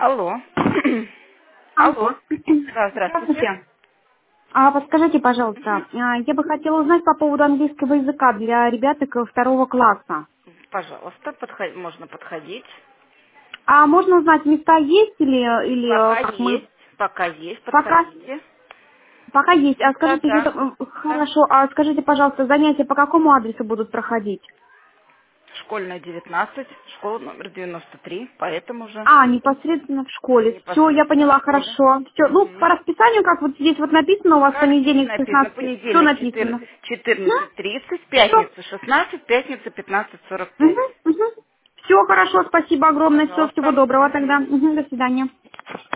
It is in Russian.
Алло. Алло. Алло. Да, здравствуйте. Здравствуйте. Подскажите, пожалуйста, я бы хотела узнать по поводу английского языка для ребяток второго класса. Пожалуйста, можно подходить. А можно узнать, места есть или Пока как мы есть, пока есть, пока подходите. пока есть? А Да, скажите, да, да. хорошо, а скажите, пожалуйста, занятия по какому адресу будут проходить? Школьная 19, школа номер 93, поэтому же Непосредственно в школе. Все, я непосредственно в поняла, школе. хорошо. Все, ну, по Мгм. расписанию, как вот здесь вот написано, у вас Как здесь понедельник с написано? 16, все Понедельник написано. 14:30, Все, пятница 16, пятница 15:45. угу. Все хорошо, спасибо огромное, всего Пожалуйста. доброго тогда. Мгм. До свидания.